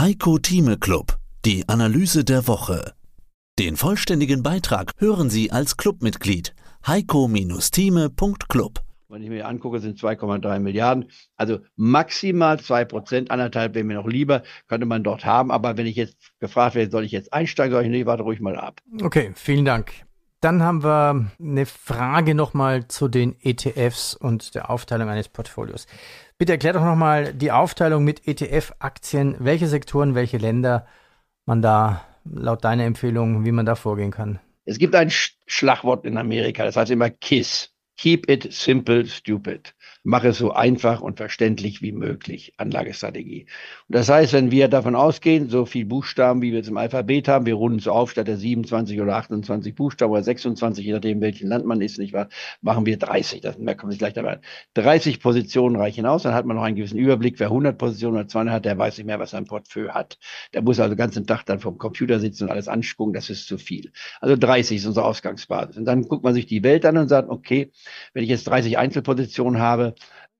Heiko Thieme Club, die Analyse der Woche. Den vollständigen Beitrag hören Sie als Clubmitglied heiko-thieme.club. Wenn ich mir angucke, sind 2,3 Milliarden. Also maximal 2%, 1,5 wäre mir noch lieber, könnte man dort haben. Aber wenn ich jetzt gefragt werde, soll ich jetzt einsteigen, soll ich nicht, warte ruhig mal ab. Okay, vielen Dank. Dann haben wir eine Frage nochmal zu den ETFs und der Aufteilung eines Portfolios. Bitte erklär doch nochmal die Aufteilung mit ETF-Aktien, welche Sektoren, welche Länder man da laut deiner Empfehlung, wie man da vorgehen kann. Es gibt ein Schlagwort in Amerika, das heißt immer KISS. Keep it simple, stupid. Mach es so einfach und verständlich wie möglich, Anlagestrategie. Und das heißt, wenn wir davon ausgehen, so viel Buchstaben, wie wir jetzt im Alphabet haben, wir runden es auf, statt der 27 oder 28 Buchstaben oder 26, je nachdem, welchen Land man ist, nicht wahr, machen wir 30. Das mehr kommt nicht gleich dabei. 30 Positionen reichen aus, dann hat man noch einen gewissen Überblick. Wer 100 Positionen oder 200 hat, der weiß nicht mehr, was sein Portfolio hat. Der muss also den ganzen Tag dann vom Computer sitzen und alles anspucken, das ist zu viel. Also 30 ist unsere Ausgangsbasis. Und dann guckt man sich die Welt an und sagt, okay, wenn ich jetzt 30 Einzelpositionen habe,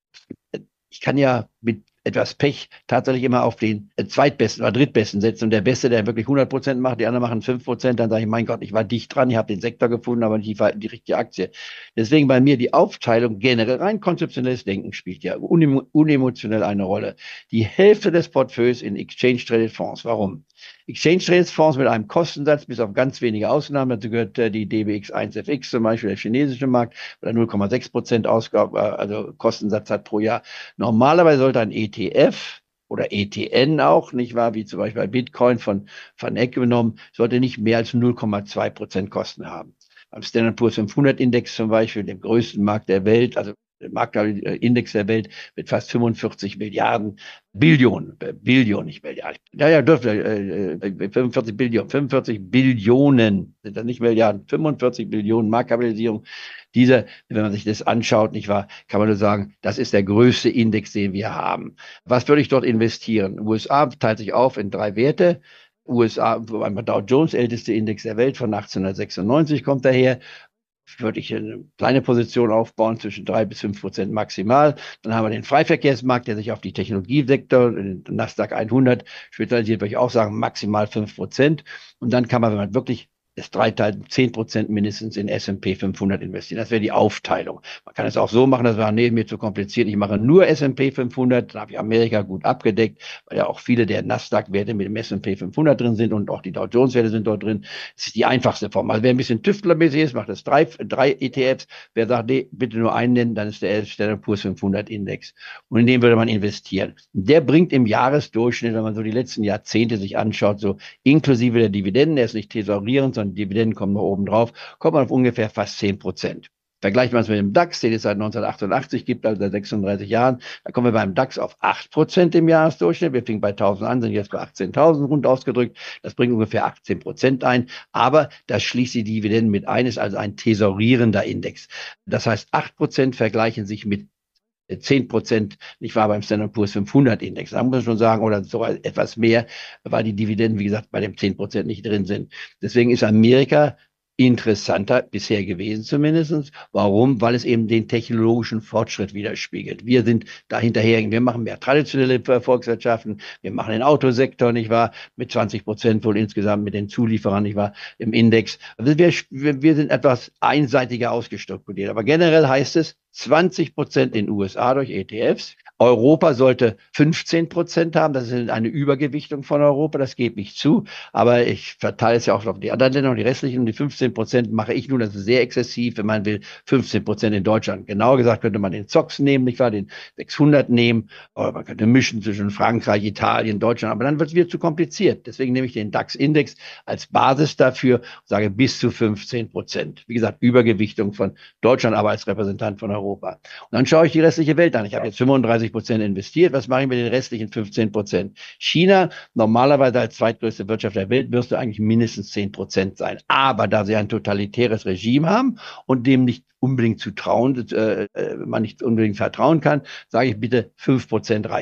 ich kann ja mit etwas Pech tatsächlich immer auf den Zweitbesten oder Drittbesten setzen und der Beste, der wirklich 100% macht, die anderen machen 5%, dann sage ich, mein Gott, ich war dicht dran, ich habe den Sektor gefunden, aber nicht die richtige Aktie. Deswegen bei mir die Aufteilung generell, rein konzeptionelles Denken spielt ja unemotionell eine Rolle. Die Hälfte des Portfolios in Exchange-Traded Fonds. Warum? Exchange-Traded Fonds mit einem Kostensatz, bis auf ganz wenige Ausnahmen, dazu gehört die DBX1FX zum Beispiel, der chinesische Markt, weil er 0,6% also Kostensatz hat pro Jahr. Normalerweise sollte ein ETF oder ETN auch, nicht wahr, wie zum Beispiel bei Bitcoin von Van Eck genommen, sollte nicht mehr als 0,2% Kosten haben. Beim Standard & Poor's 500 Index zum Beispiel, dem größten Markt der Welt, also der Marktindex der Welt mit fast 45 Milliarden Billionen, nicht Milliarden. Ja, dürfte 45 Billionen sind das nicht Milliarden, 45 Billionen Marktkapitalisierung. Wenn man sich das anschaut, nicht wahr, kann man nur sagen, das ist der größte Index, den wir haben. Was würde ich dort investieren? USA teilt sich auf in 3 Werte. USA, einmal Dow Jones, älteste Index der Welt von 1896 kommt daher. Würde ich eine kleine Position aufbauen, zwischen 3-5% maximal. Dann haben wir den Freiverkehrsmarkt, der sich auf die Technologiesektor, den Nasdaq 100 spezialisiert, würde ich auch sagen, maximal 5%. Und dann kann man, wenn man wirklich das dreiteilt, 10% mindestens in S&P 500 investieren. Das wäre die Aufteilung. Man kann es auch so machen, dass man, nee, mir zu kompliziert, ich mache nur S&P 500, dann habe ich Amerika gut abgedeckt, weil ja auch viele der Nasdaq-Werte mit dem S&P 500 drin sind und auch die Dow Jones-Werte sind dort drin. Das ist die einfachste Form. Also wer ein bisschen tüftlermäßig ist, macht das drei ETFs. Wer sagt, nee, bitte nur einen nennen, dann ist der Standard & Poor's 500 Index. Und in den würde man investieren. Der bringt im Jahresdurchschnitt, wenn man so die letzten Jahrzehnte sich anschaut, so inklusive der Dividenden, der ist nicht thesaurierend, sondern Dividenden kommen noch oben drauf, kommt man auf ungefähr fast 10%. Vergleicht man es mit dem DAX, den es seit 1988 gibt, also seit 36 Jahren, da kommen wir beim DAX auf 8% im Jahresdurchschnitt. Wir fingen bei 1.000 an, sind jetzt bei 18.000 rund ausgedrückt. Das bringt ungefähr 18% ein. Aber das schließt die Dividenden mit ein, ist also ein thesaurierender Index. Das heißt, 8% vergleichen sich mit 10%, nicht wahr, beim Standard & Poor's 500 Index. Da muss man schon sagen, oder sogar etwas mehr, weil die Dividenden, wie gesagt, bei dem 10% nicht drin sind. Deswegen ist Amerika interessanter bisher gewesen zumindest. Warum? Weil es eben den technologischen Fortschritt widerspiegelt. Wir sind da hinterher, wir machen mehr traditionelle Volkswirtschaften, wir machen den Autosektor, nicht wahr, mit 20% wohl insgesamt mit den Zulieferern, nicht wahr, im Index. Also wir sind etwas einseitiger ausgestrukturiert. Aber generell heißt es 20% in den USA durch ETFs. Europa sollte 15% haben. Das ist eine Übergewichtung von Europa. Das geht nicht zu. Aber ich verteile es ja auch auf die anderen Länder und die restlichen. Und die 15% mache ich nun. Das ist sehr exzessiv, wenn man will. 15% in Deutschland. Genauer gesagt könnte man den ZOX nehmen, nicht wahr? Den 600 nehmen. Oder man könnte mischen zwischen Frankreich, Italien, Deutschland. Aber dann wird es wieder zu kompliziert. Deswegen nehme ich den DAX-Index als Basis dafür und sage bis zu 15%. Wie gesagt, Übergewichtung von Deutschland, aber als Repräsentant von Europa. Und dann schaue ich die restliche Welt an. Ich habe jetzt 35% investiert. Was mache ich mit den restlichen 15%? China, normalerweise als zweitgrößte Wirtschaft der Welt, wirst du eigentlich mindestens 10% sein. Aber da sie ein totalitäres Regime haben und dem nicht unbedingt man nicht unbedingt vertrauen kann, sage ich bitte 5% reichen.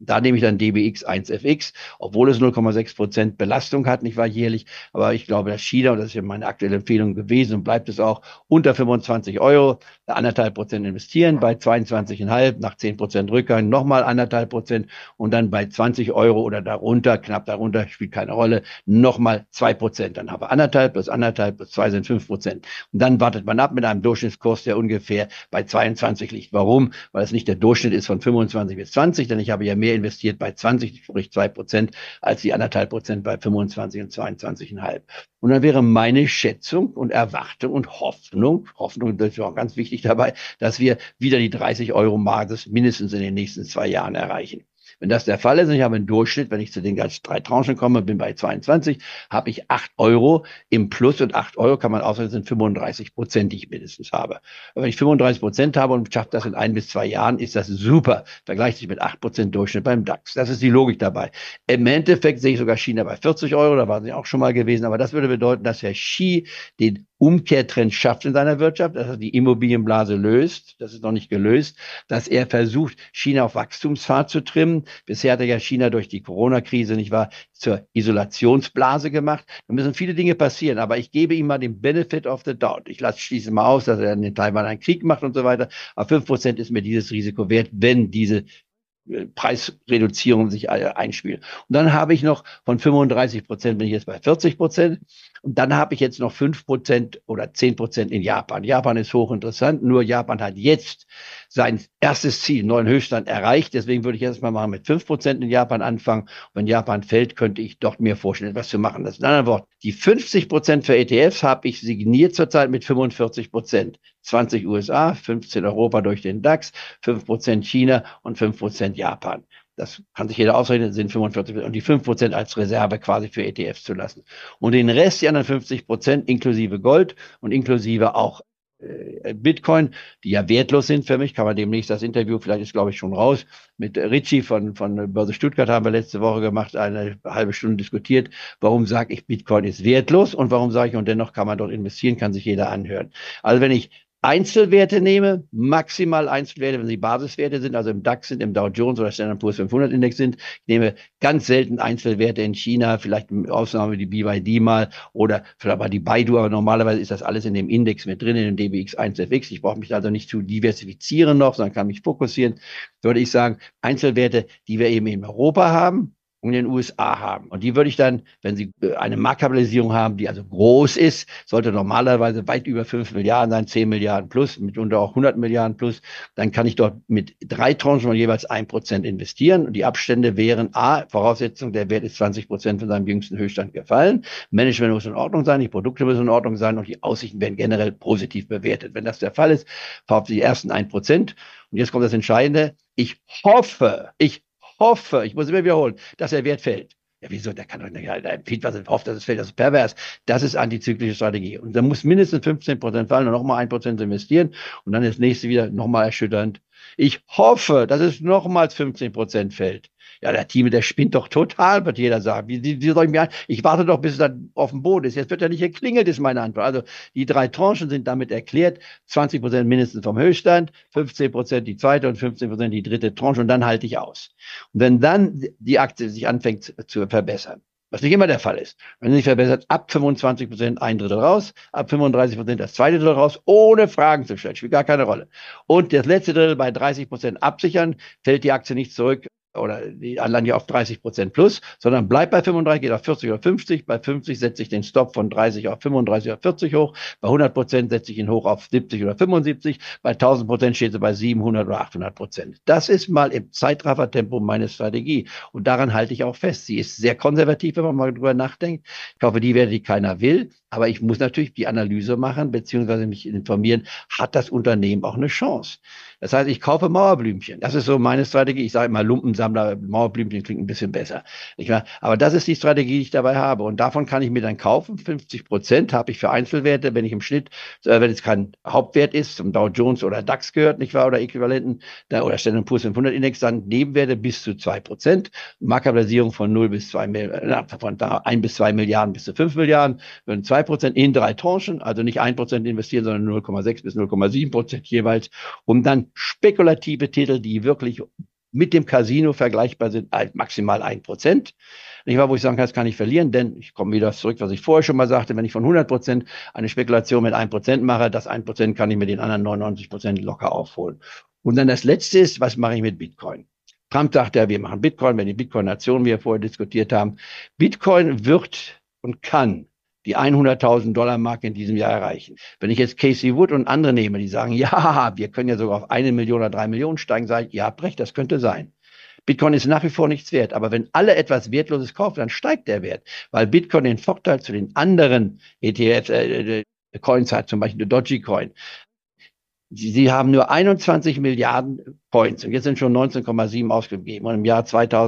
Da nehme ich dann DBX 1FX, obwohl es 0,6% Belastung hat, nicht wahr, jährlich. Aber ich glaube, dass China, und das ist ja meine aktuelle Empfehlung gewesen und bleibt es auch, unter 25 Euro, 1,5% investieren, bei 22,5, nach 10% Rückgang nochmal 1,5% und dann bei 20 Euro oder darunter, knapp darunter, spielt keine Rolle, nochmal 2%. Dann haben wir 1,5 plus 1,5 plus 2 sind 5%. Und dann wartet man ab mit einem Durchschnittskurs, der ungefähr bei 22 liegt. Warum? Weil es nicht der Durchschnitt ist von 25 bis 20, denn ich habe ja mehr investiert bei 20, sprich 2%, als die 1,5% bei 25 und 22,5. Und dann wäre meine Schätzung und Erwartung und Hoffnung, das ist auch ganz wichtig dabei, dass wir wieder die 30 Euro Basis mindestens in den nächsten 2 Jahren erreichen. Wenn das der Fall ist, und ich habe einen Durchschnitt, wenn ich zu den ganz 3 Tranchen komme, bin bei 22, habe ich 8 Euro im Plus und 8 Euro kann man ausrechnen, sind 35%, die ich mindestens habe. Aber wenn ich 35% habe und schaffe das in 1 bis 2 Jahren, ist das super. Vergleicht sich mit 8% Durchschnitt beim DAX. Das ist die Logik dabei. Im Endeffekt sehe ich sogar China bei 40 Euro, da waren sie auch schon mal gewesen, aber das würde bedeuten, dass Herr Xi den Umkehrtrend schafft in seiner Wirtschaft, dass er die Immobilienblase löst, das ist noch nicht gelöst, dass er versucht, China auf Wachstumsfahrt zu trimmen. Bisher hat er ja China durch die Corona-Krise, nicht wahr, zur Isolationsblase gemacht. Da müssen viele Dinge passieren, aber ich gebe ihm mal den Benefit of the doubt. Ich schließe mal aus, dass er in Taiwan einen Krieg macht und so weiter. Aber 5% ist mir dieses Risiko wert, wenn diese Preisreduzierung sich einspielt. Und dann habe ich noch von 35%, bin ich jetzt bei 40%. Und dann habe ich jetzt noch 5% oder 10% in Japan. Japan ist hochinteressant, nur Japan hat jetzt sein erstes Ziel, neuen Höchststand erreicht. Deswegen würde ich jetzt mal mit 5% in Japan anfangen. Und wenn Japan fällt, könnte ich dort mir vorstellen, etwas zu machen. Das ist ein anderes Wort. Die 50% für ETFs habe ich signiert zurzeit mit 45%. 20 USA, 15 Europa durch den DAX, 5% China und 5% Japan. Das kann sich jeder ausrechnen, sind 45% und die 5% als Reserve quasi für ETFs zu lassen. Und den Rest, die anderen 50%, inklusive Gold und inklusive auch Bitcoin, die ja wertlos sind für mich, kann man demnächst das Interview, vielleicht ist glaube ich schon raus, mit Richie von Börse Stuttgart haben wir letzte Woche gemacht, eine halbe Stunde diskutiert, warum sage ich, Bitcoin ist wertlos und warum sage ich, und dennoch kann man dort investieren, kann sich jeder anhören. Also wenn ich Einzelwerte nehme, maximal Einzelwerte, wenn sie Basiswerte sind, also im DAX sind, im Dow Jones oder Standard & Poor's 500 Index sind. Ich nehme ganz selten Einzelwerte in China, vielleicht in Ausnahme die BYD mal oder vielleicht mal die Baidu, aber normalerweise ist das alles in dem Index mit drin, in dem DBX 1FX. Ich brauche mich also nicht zu diversifizieren noch, sondern kann mich fokussieren. Würde ich sagen, Einzelwerte, die wir eben in Europa haben und in den USA haben. Und die würde ich dann, wenn sie eine Marktkapitalisierung haben, die also groß ist, sollte normalerweise weit über 5 Milliarden sein, 10 Milliarden plus, mitunter auch 100 Milliarden plus, dann kann ich dort mit 3 Tranchen von jeweils 1% investieren. Und die Abstände wären A, Voraussetzung, der Wert ist 20% von seinem jüngsten Höchststand gefallen. Management muss in Ordnung sein, die Produkte müssen in Ordnung sein und die Aussichten werden generell positiv bewertet. Wenn das der Fall ist, kauft die ersten 1%. Und jetzt kommt das Entscheidende. Ich hoffe, ich muss immer wiederholen, dass der Wert fällt. Ja, wieso? Der kann doch nicht, der empfiehlt was, hofft, dass es fällt, das ist pervers. Das ist antizyklische Strategie. Und da muss mindestens 15% fallen und nochmal 1% investieren und dann das nächste wieder nochmal erschütternd. Ich hoffe, dass es nochmals 15% fällt. Ja, der Team, der spinnt doch total, wird jeder sagen. Wie soll ich mir ich warte doch, bis es dann auf dem Boden ist. Jetzt wird er nicht geklingelt, ist meine Antwort. Also die 3 Tranchen sind damit erklärt. 20% mindestens vom Höchststand, 15% die zweite und 15% die dritte Tranche und dann halte ich aus. Und wenn dann die Aktie sich anfängt zu verbessern, was nicht immer der Fall ist. Wenn sie sich verbessert, ab 25% 1/3 raus, ab 35% das 2/3 raus, ohne Fragen zu stellen, spielt gar keine Rolle. Und das letzte Drittel bei 30% absichern, fällt die Aktie nicht zurück oder die Anleihen hier auf 30% plus, sondern bleibt bei 35, geht auf 40 oder 50. Bei 50 setze ich den Stop von 30 auf 35 oder 40 hoch. Bei 100% setze ich ihn hoch auf 70 oder 75. Bei 1000% steht sie bei 700 oder 800%. Das ist mal im Zeitraffertempo meine Strategie. Und daran halte ich auch fest. Sie ist sehr konservativ, wenn man mal drüber nachdenkt. Ich hoffe, die Werte, die keiner will. Aber ich muss natürlich die Analyse machen, beziehungsweise mich informieren, hat das Unternehmen auch eine Chance? Das heißt, ich kaufe Mauerblümchen. Das ist so meine Strategie. Ich sage immer Lumpensammler, Mauerblümchen klingt ein bisschen besser. Aber das ist die Strategie, die ich dabei habe. Und davon kann ich mir dann kaufen. 50% habe ich für Einzelwerte, wenn ich im Schnitt, wenn es kein Hauptwert ist, zum Dow Jones oder DAX gehört, nicht wahr, oder Äquivalenten, oder Standard & Poor's 500 Index, dann Nebenwerte bis zu 2%. Marktkapitalisierung von 0 bis 2 Milliarden, von 1 bis 2 Milliarden bis zu 5 Milliarden, würden 2% in 3 Tranchen, also nicht 1% investieren, sondern 0,6 bis 0,7% jeweils, um dann spekulative Titel, die wirklich mit dem Casino vergleichbar sind, maximal 1%. Nicht wahr, wo ich sagen kann, das kann ich verlieren, denn ich komme wieder zurück, was ich vorher schon mal sagte, wenn ich von 100% eine Spekulation mit 1% mache, das 1% kann ich mit den anderen 99% locker aufholen. Und dann das Letzte ist, was mache ich mit Bitcoin? Trump sagt ja, wir machen Bitcoin, wenn die Bitcoin-Nation, wie wir vorher diskutiert haben. Bitcoin wird und kann die $100.000-Marke in diesem Jahr erreichen. Wenn ich jetzt Casey Wood und andere nehme, die sagen, ja, wir können ja sogar auf 1 Million oder 3 Millionen steigen, sage ich, ihr habt recht, das könnte sein. Bitcoin ist nach wie vor nichts wert, aber wenn alle etwas Wertloses kaufen, dann steigt der Wert, weil Bitcoin den Vorteil zu den anderen ETFs, Coins hat, zum Beispiel Dogecoin. Sie haben nur 21 Milliarden Coins und jetzt sind schon 19,7 ausgegeben. Und im Jahr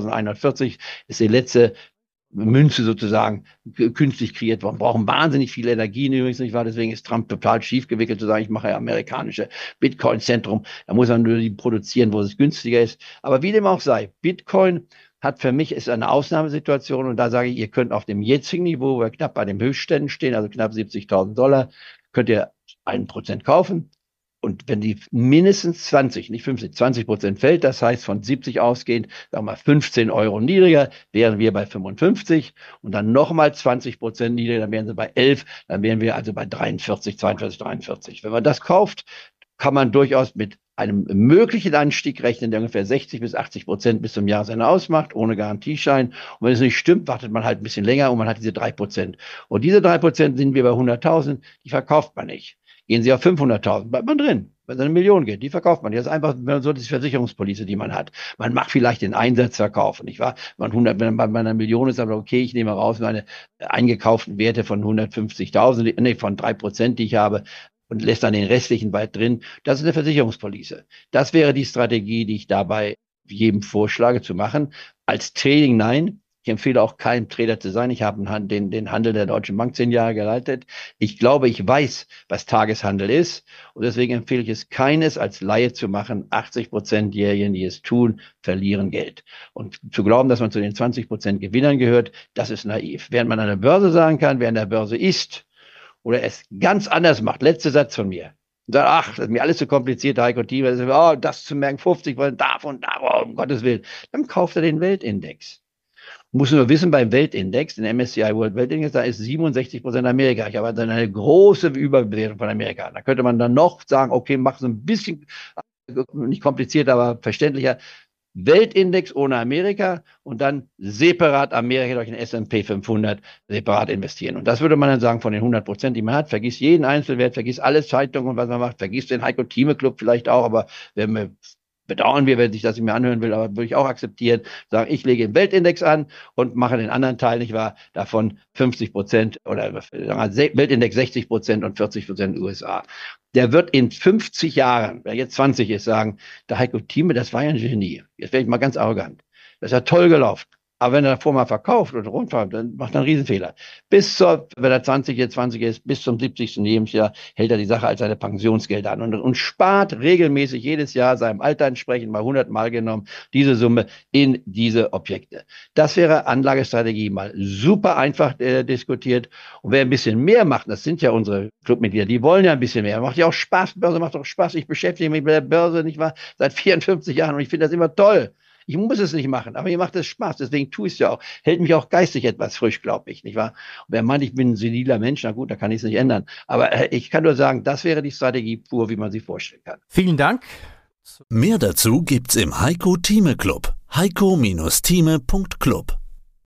2140 ist die letzte Münze sozusagen künstlich kreiert worden. Brauchen wahnsinnig viel Energien übrigens, nicht wahr? Deswegen ist Trump total schief gewickelt zu sagen, ich mache ja amerikanische Bitcoin-Zentrum. Da muss man nur die produzieren, wo es günstiger ist. Aber wie dem auch sei, Bitcoin hat für mich ist eine Ausnahmesituation und da sage ich, ihr könnt auf dem jetzigen Niveau, wo wir knapp bei den Höchstständen stehen, also knapp $70.000, könnt ihr 1% kaufen. Und wenn die mindestens 20, nicht 50, 20% fällt, das heißt von 70 ausgehend, sagen wir mal 15 Euro niedriger, wären wir bei 55 und dann nochmal 20% niedriger, dann wären sie bei 11, dann wären wir also bei 43, 42, 43. Wenn man das kauft, kann man durchaus mit einem möglichen Anstieg rechnen, der ungefähr 60 bis 80% bis zum Jahresende ausmacht, ohne Garantieschein. Und wenn es nicht stimmt, wartet man halt ein bisschen länger und man hat diese 3%. Und diese 3% sind wir bei 100.000, die verkauft man nicht. Gehen Sie auf 500.000, bleibt man drin. Wenn es eine Million geht, die verkauft man. Das ist einfach so die Versicherungspolice, die man hat. Man macht vielleicht den Einsatzverkauf, nicht wahr? Wenn man bei einer Million ist, aber okay, ich nehme raus meine eingekauften Werte von 150.000, von 3%, die ich habe, und lässt dann den restlichen weit drin. Das ist eine Versicherungspolice. Das wäre die Strategie, die ich dabei jedem vorschlage zu machen. Als Trading nein. Ich empfehle auch keinem Trader zu sein. Ich habe den Handel der Deutschen Bank 10 Jahre geleitet. Ich glaube, ich weiß, was Tageshandel ist. Und deswegen empfehle ich es keines als Laie zu machen. 80% derjenigen, die es tun, verlieren Geld. Und zu glauben, dass man zu den 20% Gewinnern gehört, das ist naiv. Während man an der Börse sagen kann, wer an der Börse ist oder es ganz anders macht. Letzter Satz von mir. Und sagt, ach, das ist mir alles zu kompliziert, Heiko Thieme. Das zu merken, 50 wollen davon, um Gottes Willen. Dann kauft er den Weltindex. Muss nur wissen, beim Weltindex, den MSCI World Weltindex, da ist 67% Amerika. Ich habe also eine große Überbewertung von Amerika. Da könnte man dann noch sagen, okay, mach so ein bisschen, nicht kompliziert, aber verständlicher, Weltindex ohne Amerika und dann separat Amerika durch den S&P 500 separat investieren. Und das würde man dann sagen, von den 100%, die man hat, vergiss jeden Einzelwert, vergiss alle Zeitungen und was man macht, vergiss den Heiko Thieme Club vielleicht auch, aber bedauern wir, wenn sich das nicht mehr anhören will, aber würde ich auch akzeptieren, sagen, ich lege den Weltindex an und mache den anderen Teil, nicht wahr, davon 50% oder Weltindex 60% und 40% USA. Der wird in 50 Jahren, wer jetzt 20 ist, sagen, der Heiko Thieme, das war ja ein Genie. Jetzt werde ich mal ganz arrogant. Das ist ja toll gelaufen. Aber wenn er davor mal verkauft oder rundfahrt, dann macht er einen Riesenfehler. Wenn er 20 ist, bis zum 70. Lebensjahr hält er die Sache als seine Pensionsgelder an und spart regelmäßig jedes Jahr seinem Alter entsprechend mal 100 Mal genommen diese Summe in diese Objekte. Das wäre Anlagestrategie mal super einfach diskutiert. Und wer ein bisschen mehr macht, das sind ja unsere Clubmitglieder, die wollen ja ein bisschen mehr. Macht ja auch Spaß, Börse macht auch Spaß. Ich beschäftige mich mit der Börse, nicht wahr, seit 54 Jahren und ich finde das immer toll. Ich muss es nicht machen, aber mir macht es Spaß, deswegen tue ich es ja auch. Hält mich auch geistig etwas frisch, glaube ich, nicht wahr? Und wer meint, ich bin ein seniler Mensch, na gut, da kann ich es nicht ändern. Aber ich kann nur sagen, das wäre die Strategie pur, wie man sie vorstellen kann. Vielen Dank. Mehr dazu gibt's im Heiko Thieme Club. heiko-thieme.club